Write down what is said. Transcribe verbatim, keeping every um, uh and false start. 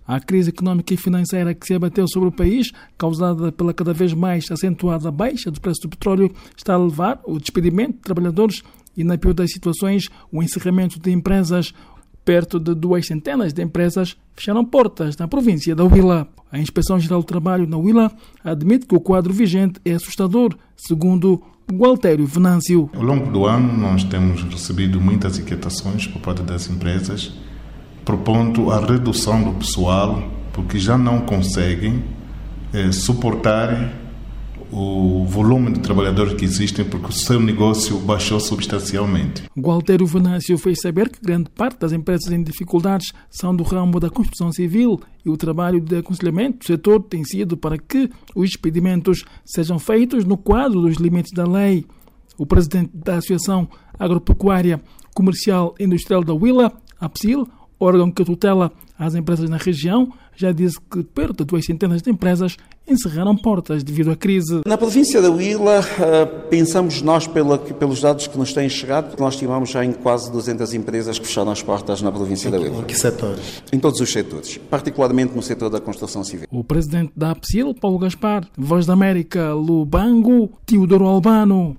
A crise económica e financeira que se abateu sobre o país, causada pela cada vez mais acentuada baixa do preço do petróleo, está a levar o despedimento de trabalhadores e, na pior das situações, o encerramento de empresas. Perto de duas centenas de empresas fecharam portas na província da Huila. A Inspeção-Geral do Trabalho na Huila admite que o quadro vigente é assustador, segundo Gualtério Venâncio. Ao longo do ano, nós temos recebido muitas inquietações por parte das empresas, propondo a redução do pessoal, porque já não conseguem eh, suportar o volume de trabalhadores que existem, porque o seu negócio baixou substancialmente. Gualtério Venâncio fez saber que grande parte das empresas em dificuldades são do ramo da construção civil e o trabalho de aconselhamento do setor tem sido para que os despedimentos sejam feitos no quadro dos limites da lei. O presidente da Associação Agropecuária Comercial e Industrial da Huila, APSIL, órgão que tutela as empresas na região, já disse que perto de duas centenas de empresas encerraram portas devido à crise. Na província da Huila, pensamos nós, pela, pelos dados que nos têm chegado, que nós estimamos já em quase duzentas empresas que fecharam as portas na província da Huila. Em que setores? Em todos os setores, particularmente no setor da construção civil. O presidente da APSIL, Paulo Gaspar, Voz da América, Lubango, Teodoro Albano.